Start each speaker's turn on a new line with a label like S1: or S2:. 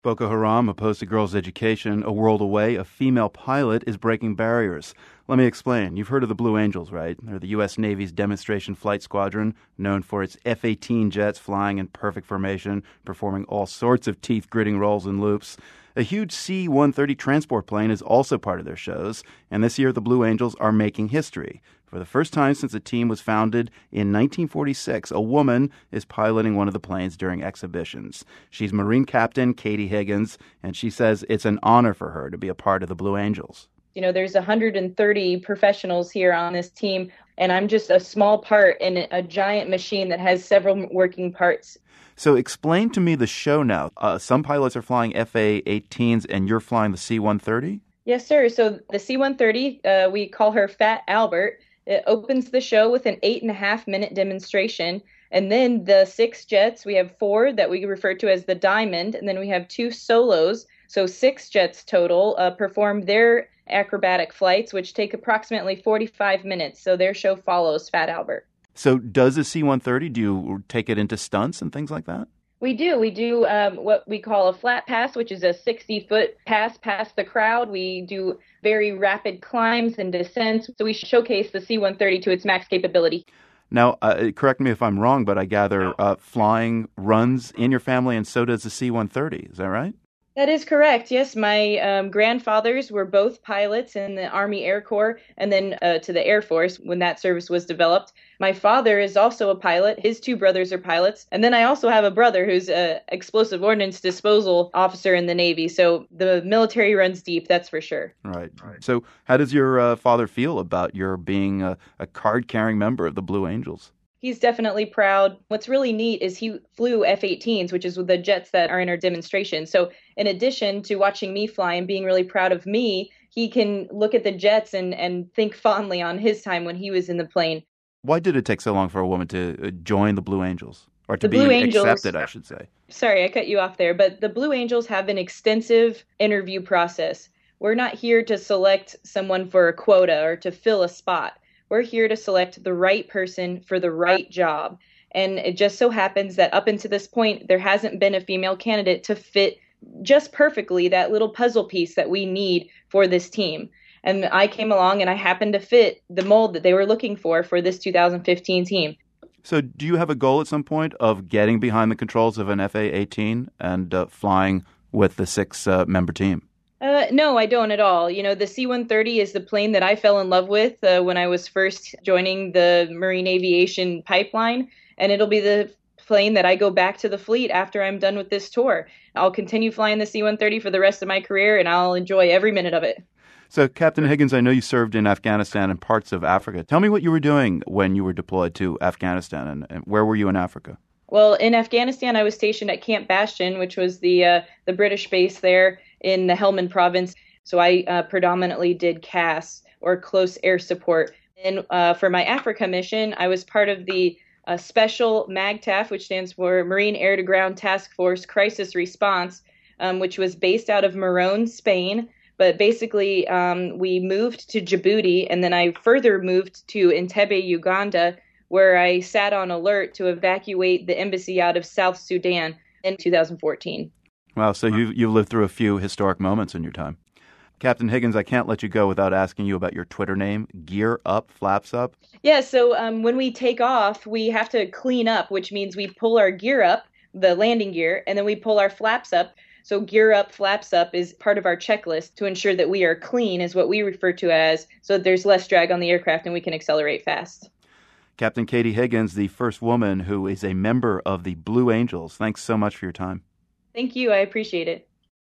S1: Boko Haram opposed to girls' education. A world away, a female pilot is breaking barriers. Let me explain. You've heard of the Blue Angels, right? They're the U.S. Navy's demonstration flight squadron, known for its F-18 jets flying in perfect formation, performing all sorts of teeth-gritting rolls and loops. A huge C-130 transport plane is also part of their shows, and this year the Blue Angels are making history. For the first time since the team was founded in 1946, a woman is piloting one of the planes during exhibitions. She's Marine Captain Katie Higgins, and she says it's an honor for her to be a part of the Blue Angels.
S2: You know, there's 130 professionals here on this team, and I'm just a small part in a giant machine that has several working parts.
S1: So explain to me the show now. Some pilots are flying FA-18s, and you're flying the C-130?
S2: Yes, sir. So the C-130, we call her Fat Albert. It opens the show with an 8.5-minute demonstration. And then the 6 jets, we have 4 that we refer to as the Diamond, and then we have 2 solos. So 6 jets total perform their acrobatic flights, which take approximately 45 minutes. So their show follows Fat Albert.
S1: So does the C-130, do you take it into stunts and things like that?
S2: We do. We do what we call a flat pass, which is a 60-foot pass past the crowd. We do very rapid climbs and descents. So we showcase the C-130 to its max capability.
S1: Now, correct me if I'm wrong, but I gather flying runs in your family, and so does the C-130. Is that right?
S2: That is correct. Yes, my grandfathers were both pilots in the Army Air Corps and then to the Air Force when that service was developed. My father is also a pilot. His 2 brothers are pilots. And then I also have a brother who's an explosive ordnance disposal officer in the Navy. So the military runs deep, that's for sure.
S1: Right. So how does your father feel about your being a card-carrying member of the Blue Angels?
S2: He's definitely proud. What's really neat is he flew F-18s, which is the jets that are in our demonstration. So in addition to watching me fly and being really proud of me, he can look at the jets and think fondly on his time when he was in the plane.
S1: Why did it take so long for a woman to join the Blue Angels? Or to be accepted, I should say.
S2: Sorry, I cut you off there. But the Blue Angels have an extensive interview process. We're not here to select someone for a quota or to fill a spot. We're here to select the right person for the right job. And it just so happens that up until this point, there hasn't been a female candidate to fit just perfectly that little puzzle piece that we need for this team. And I came along and I happened to fit the mold that they were looking for this 2015 team.
S1: So do you have a goal at some point of getting behind the controls of an FA-18 and flying with the 6-member team?
S2: No, I don't at all. You know, the C-130 is the plane that I fell in love with when I was first joining the Marine Aviation pipeline, and it'll be the plane that I go back to the fleet after I'm done with this tour. I'll continue flying the C-130 for the rest of my career, and I'll enjoy every minute of it.
S1: So, Captain Higgins, I know you served in Afghanistan and parts of Africa. Tell me what you were doing when you were deployed to Afghanistan, and where were you in Africa?
S2: Well, in Afghanistan, I was stationed at Camp Bastion, which was the British base there in the Helmand province. So I predominantly did CAS, or close air support. And for my Africa mission, I was part of the Special MAGTF, which stands for Marine Air to Ground Task Force Crisis Response, which was based out of Morón, Spain. But basically, we moved to Djibouti, and then I further moved to Entebbe, Uganda, where I sat on alert to evacuate the embassy out of South Sudan in 2014.
S1: Wow, so you've lived through a few historic moments in your time. Captain Higgins, I can't let you go without asking you about your Twitter name, Gear Up, Flaps Up.
S2: Yeah, so when we take off, we have to clean up, which means we pull our gear up, the landing gear, and then we pull our flaps up. So Gear Up, Flaps Up is part of our checklist to ensure that we are clean, is what we refer to as, so that there's less drag on the aircraft and we can accelerate fast.
S1: Captain Katie Higgins, the first woman who is a member of the Blue Angels. Thanks so much for your time.
S2: Thank you. I appreciate it.